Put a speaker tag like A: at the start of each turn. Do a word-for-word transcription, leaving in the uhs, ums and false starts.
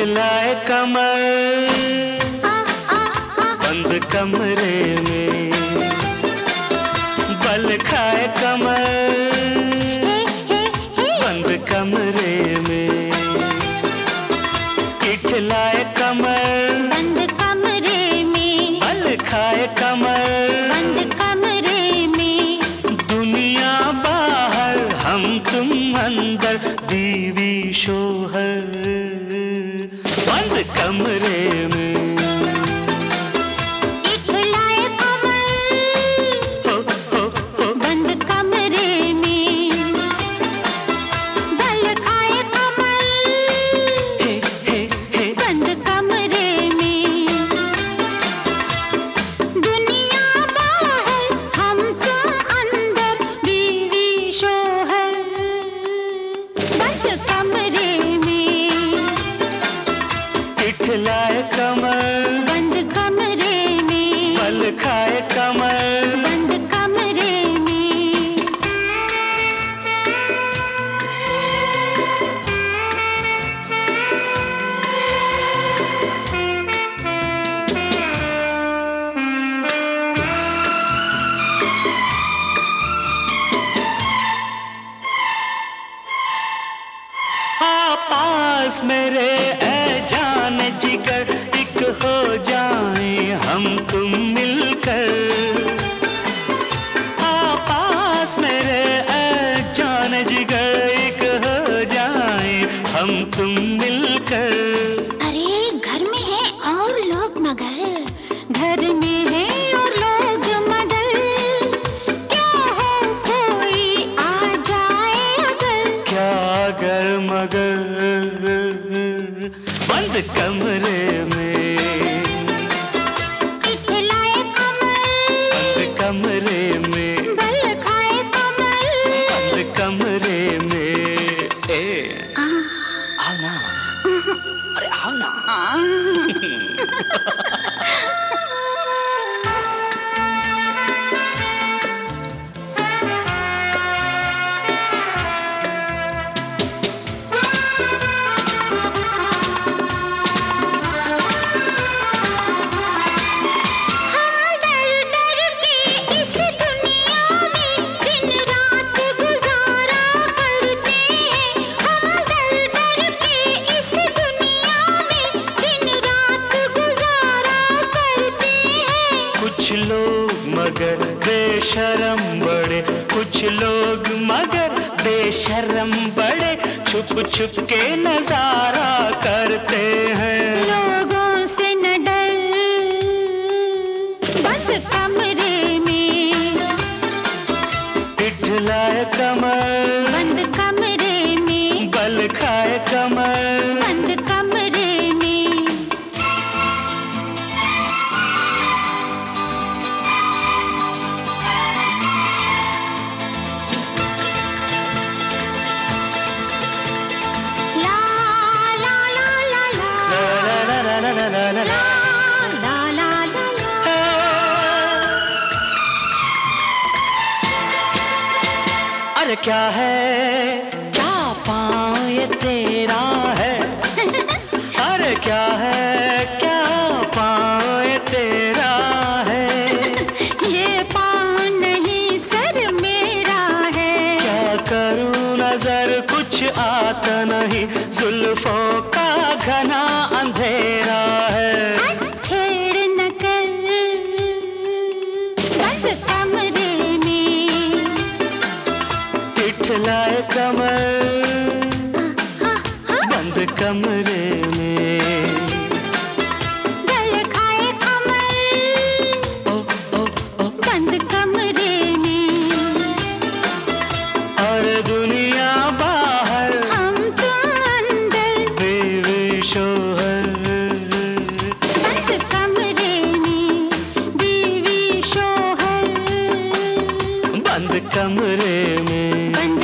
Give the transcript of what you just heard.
A: इठलाए कमर बंद कमरे में, बल खाए कमर बंद कमरे में, इठलाए कमर
B: बंद कमरे में,
A: बल खाए कमर
B: बंद कमरे में।
A: दुनिया बाहर हम तुम अंदर, बीवी शोहर बंद कमरे में।
B: इठलाए कमर
A: हो, हो, हो।
B: बंद कमरे में, बल खाए कमर
A: हे, हे, हे।
B: बंद कमरे में। दुनिया बाहर हम तुम अंदर, बीवी शोहर बंद कमरे में।
A: इठलाए कमर
B: बंद कमरे में,
A: बल खाए कमर
B: बंद कमरे में।
A: आ पास मेरे ऐ जान जिगर, एक हो जाए हम तुम मिलकर। आ पास मेरे ऐ जान जिगर, एक हो जाए हम तुम मिलकर।
B: अरे घर में है और लोग मगर, घर में है और लोग मगर, क्या हो कोई आ जाए अगर।
A: क्या अगर मगर बंद कमरे में,
B: इठलाए कमर
A: बंद कमरे में,
B: बल खाए कमर।
A: बंद कमरे में। ए
B: आ,
A: आओ ना, अरे आओ ना।
B: आ, हम डर डर के इस दुनिया में दिन रात गुजारा करते हैं। हम डर डर के इस दुनिया में दिन रात गुजारा करते हैं।
A: कुछ लोग मगर बेशरम बड़े, कुछ लोग मगर बेशरम बड़े, छुप छुप के नजारा करते हैं।
B: लोगों से न डर, बंद कमरे में,
A: इठलाए कमर
B: बंद कमरे में,
A: बल खाए कमर
B: बंद कमरे में। ला ला ला ला ला,
A: ला ला ला ला ला ला ला।
B: ला ला ला ला।
A: अरे क्या है, क्या पाँव ये तेरा है। अरे क्या है, क्या पाँव ये तेरा है।
B: ये पाँव नहीं सर मेरा है।
A: क्या करूं नजर कुछ आता नहीं, जुल्फों का घना अंधेरा है।
B: छेड़ न कर, बंद कमरे में,
A: इठलाए कमर बंद कमरे में।
B: गल खाए कमर
A: ओ ओ ओ
B: बंद कमरे में।
A: और दुनिया बाहर
B: हम तुम अंदर,
A: बीवी शोहर
B: बंद कमरे में, बीवी शोहर
A: बंद कमरे में।
B: बंद